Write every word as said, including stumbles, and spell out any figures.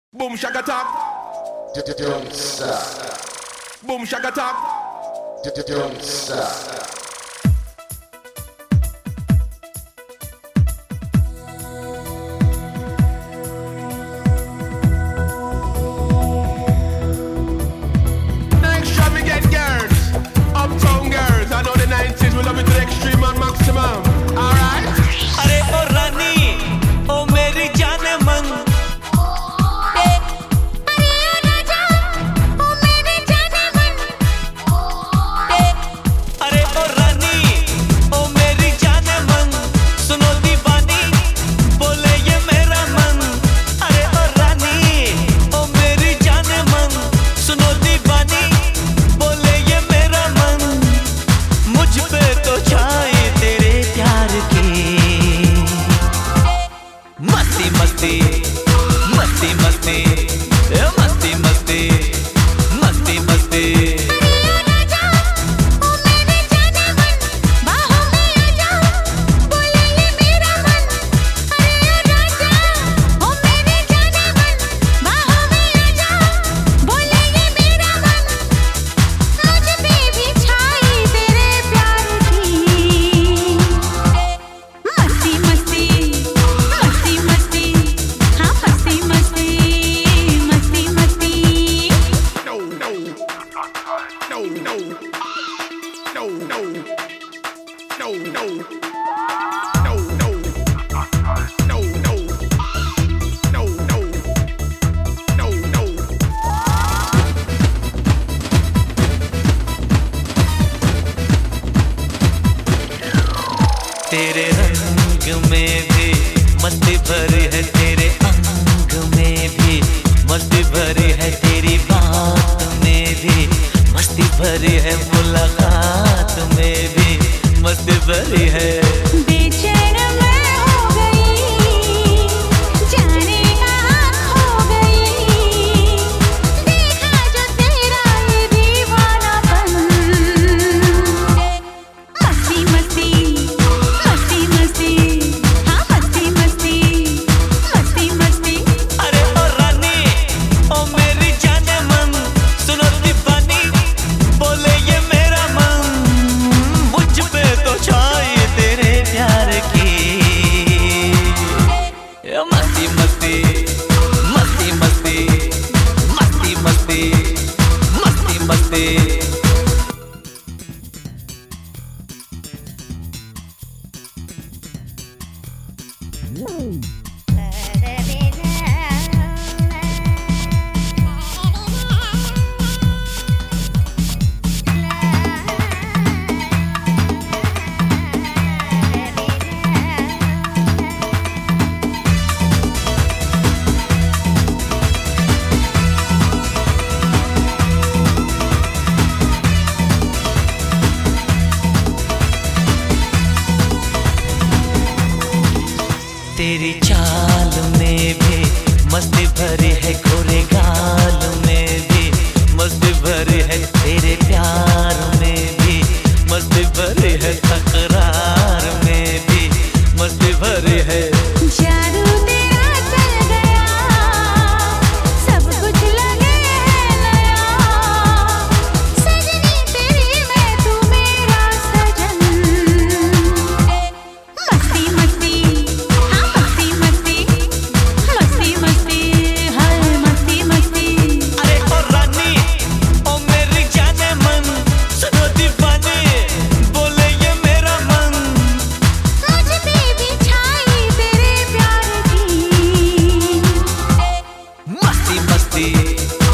Boom shaka talk. Don't stop. Boom shaka talk. Don't stop. Nice extravagant girls, uptown girls. I know the nineties we love it to the extreme and maximum. Alright. अरे ओ रानी ओ मेरी जाने मन अरे ओ रानी ओ मेरी जाने मन सुनो दीवानी बोले ये मेरा मन अरे ओ रानी ओ मेरी जाने मन सुनो दीवानी बोले ये मेरा मन मुझ पे तो छाए तेरे प्यार की मस्ती मस्ती मस्ती मस्ती ए मस्ती मस्ती मस्ती मस्ती No, no, no, no, no, no, no, no, no, no, no, no, no. तेरे रंग में भी मस्ती भरी है तेरे अंग में भी मस्ती भरी है तेरी बात में भी मस्ती भरी है मुलाकात में भी मस्ती भरी है बेचैन मैं हो गई जाने कहाँ खो गई देखा जो तेरा ये दीवानापन मस्ती मस्ती मस्ती मस्ती हाँ मस्ती मस्ती मस्ती मस्ती अरे ओ रानी ओ मेरी जाने मन सुनो दीवानी बोले ये मेरा मन मुझ पे तो छाए तेरे प्यार की ये मस्ती मस्ती मस्ती मस्ती मस्ती मस्ती मस्ती मस्ती तेरी चाल में भी मस्ती भरी है गोरे गाल में भी मस्ती भरी है तेरे प्यार में भी मस्ती भरी है तकरार में भी मस्ती भरी है जादू तेरा चल गया सब कुछ लगे है नया सजनी तेरी मैं तू मेरा सजन मस्ती मस्ती हाँ मस्ती मस्ती मस्ती मस्ती हाय मस्ती मस्ती अरे ओ रानी ओ मेरी जाने मन सुनो दीवानी बोले ये मेरा मन मुझ पे भी छाई तेरे प्यार की मस्ती मस्ती